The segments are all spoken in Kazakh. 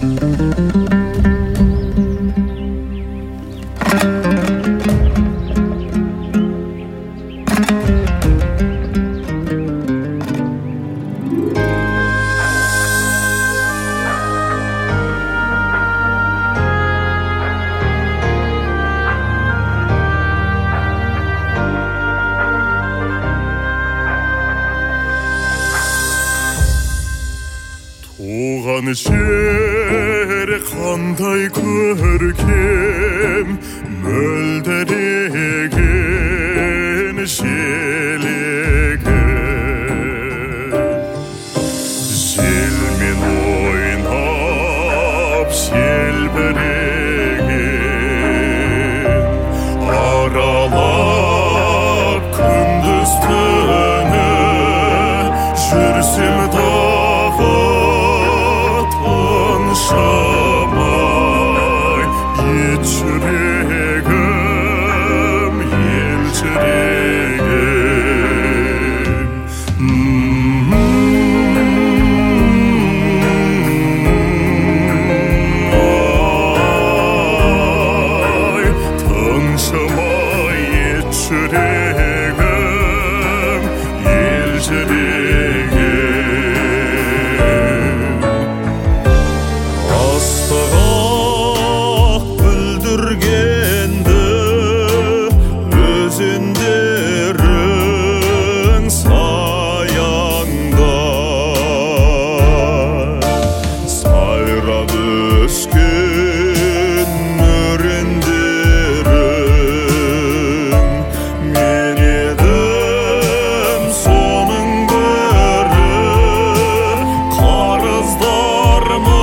туған жер қандай көркем, мөлдіреген желегі. Желмен ойнап желбіреген, аралап күндіз түні жүрсем шамай, ет жүрегім, ел жүрегім. Ай, тыншымай, ет жүрегім, ел жүрегім. Астық бүлдіргенді өзендерің саяңда, сайрап өскен өрендерің, мен едім соның бірі, қарыздармын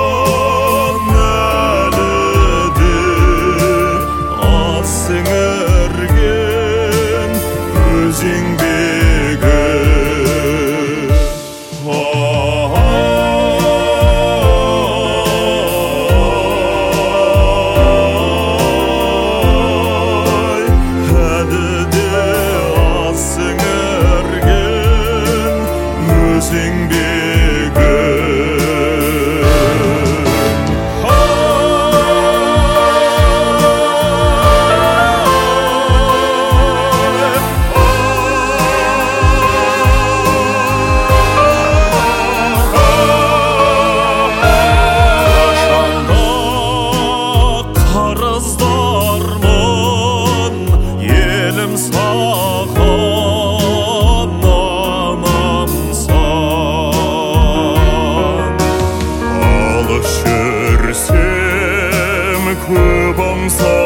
сіңірген өз еңбегі. Ай, әдіде аз сіңірген өз еңбегі. Қарыздармын елім саған аман-сан, алыс жүрсем көп аңсап